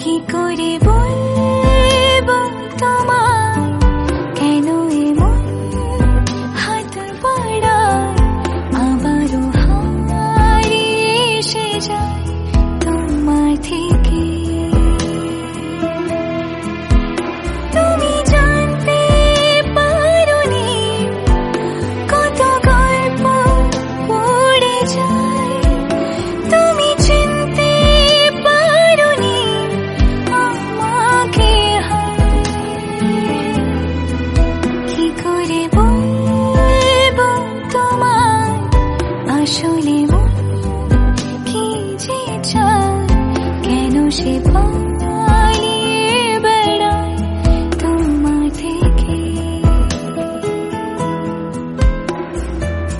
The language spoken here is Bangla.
কি করে বলবো তোমায় কেন এমন হাত বাড়ায় আবারও হারিয়ে এসে যায় তোমার থেকে। তুমি জানতে পারোনি কত গল্প পড়ে যায়, তুমি চিনতে পারোনি আমাকে। কি করে বলবো তোমায় আসলে মন কি যে চায়, কেন সে